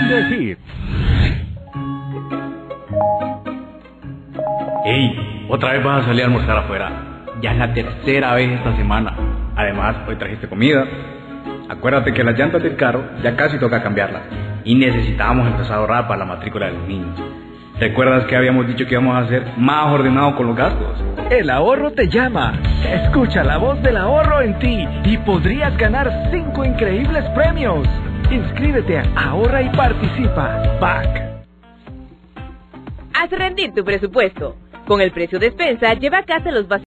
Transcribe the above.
Hyundai Hits. ¡Ey! ¿Otra vez vas a salir a almorzar afuera? Ya es la tercera vez esta semana. Además, hoy trajiste comida. Acuérdate que las llantas del carro ya casi toca cambiarlas. Y necesitábamos empezar a ahorrar para la matrícula de los niños. ¿Recuerdas que habíamos dicho que íbamos a ser más ordenados con los gastos? El ahorro te llama. Escucha la voz del ahorro en ti y podrías ganar 5 increíbles premios. Inscríbete a Ahorra y Participa. PAC. Haz rendir tu presupuesto. Con el precio despensa, lleva a casa los